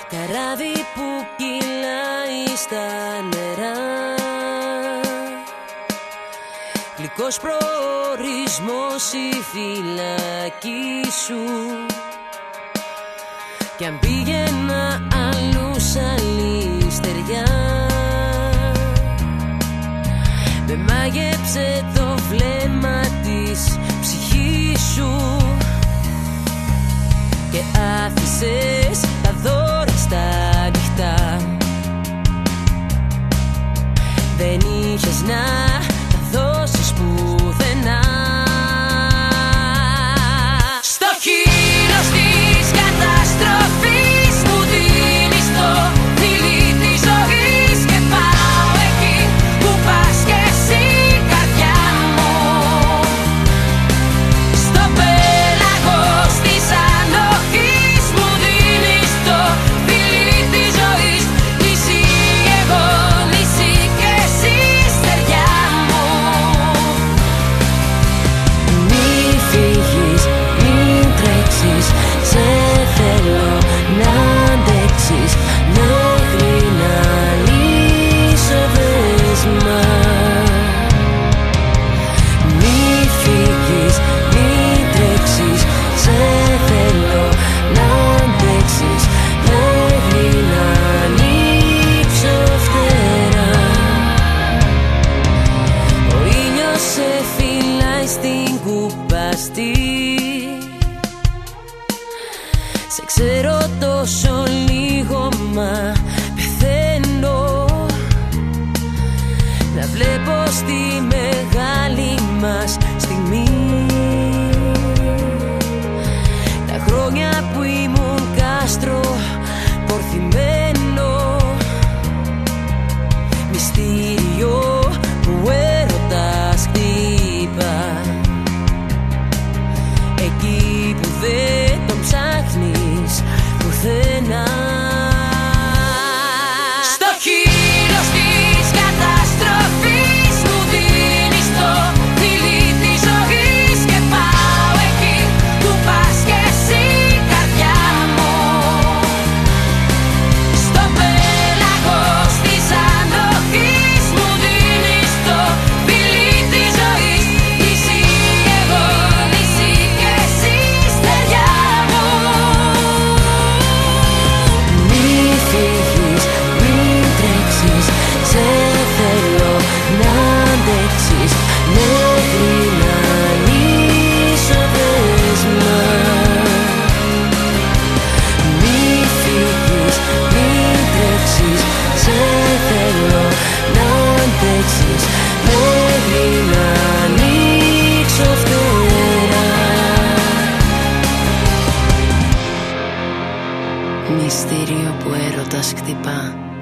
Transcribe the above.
Καράβι που κυλάει στα νερά, γλυκός προορισμός η φυλακή σου. Κι αν πήγαινα αλλού σ' άλλη στεριά, με μάγεψε το βλέμμα της ψυχής σου και άφησες τα δώρα στα ανοιχτά. Δεν είχες να τα δώσεις πουθενά. Στο χείλος της καταστροφής μου δίνεις το φιλί της ζωής και πάω εκεί που πας κι εσύ, καρδιά μου. Στο πέλαγος της ανοχής μου δίνεις το φιλί της ζωής. Νησί εγώ, νησί και εσύ, στεριά μου. Μη φύγεις, μην τρέξεις, σε θέλω να αντέξεις μέχρι να λύσω δεσμά. Μη φύγεις, μην τρέξεις, σε θέλω να αντέξεις μέχρι να ανοίξω φτερά. Ο ήλιος σε φυλάει στην κουπαστή, σε ξέρω τόσο λίγο μα πεθαίνω να βλέπω στη μεγάλη μας στιγμή τα χρόνια που ήμουν κάστρο πορθυμένο, μυστήριο που έρωτας χτύπα εκεί που δεν τον ψάχνεις πουθενά. Στο χείλος της καταστροφής μου δίνεις το φιλί της ζωής και πάω εκεί που πας κι εσύ, καρδιά μου. Στο πέλαγος της ανοχής μου δίνεις το φιλί της ζωής. Νησί εγώ, νησί και εσύ, στεριά μου. Μη φύγεις, μην τρέξεις, σε θέλω να αντέξεις μέχρι να λύσω δεσμά. Μη φύγεις, μην τρέξεις, σε θέλω να αντέξεις μέχρι να ανοίξω φτερά. Μυστήριο που έρωτας χτυπά